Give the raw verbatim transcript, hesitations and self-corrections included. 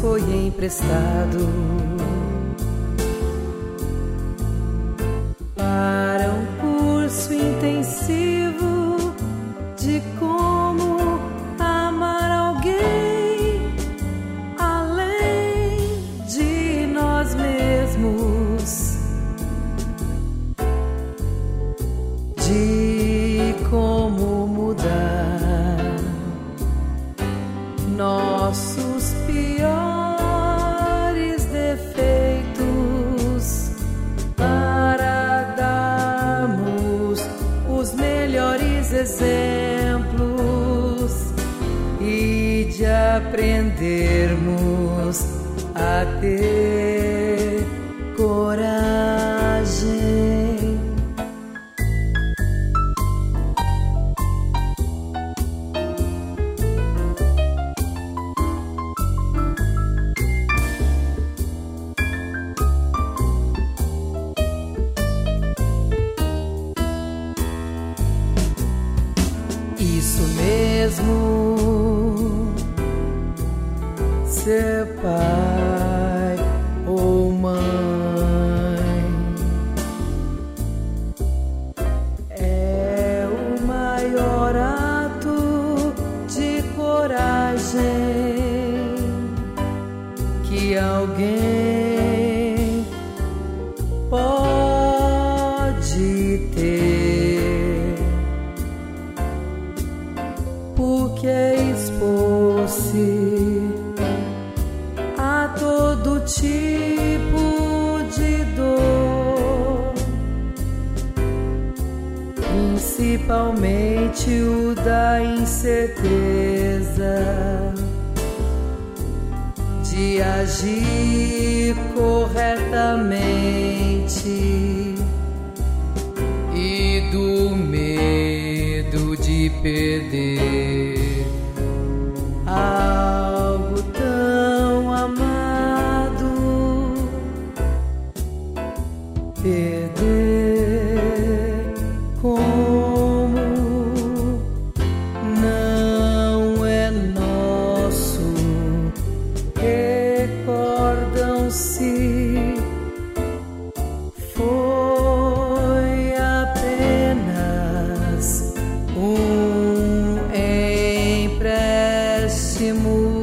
foi emprestado para um curso intensivo de como amar alguém além de nós mesmos, de como mudar nossos piores defeitos para darmos os melhores exemplos e de aprendermos a ter coragem. Isso mesmo, ser pai ou mãe é o maior ato de coragem que alguém pode ter, porque expor-se a todo tipo de dor, principalmente o da incerteza de agir corretamente e do medo de perder algo tão amado, perder como não é nosso. Recordam-se, foi apenas um empréstimo.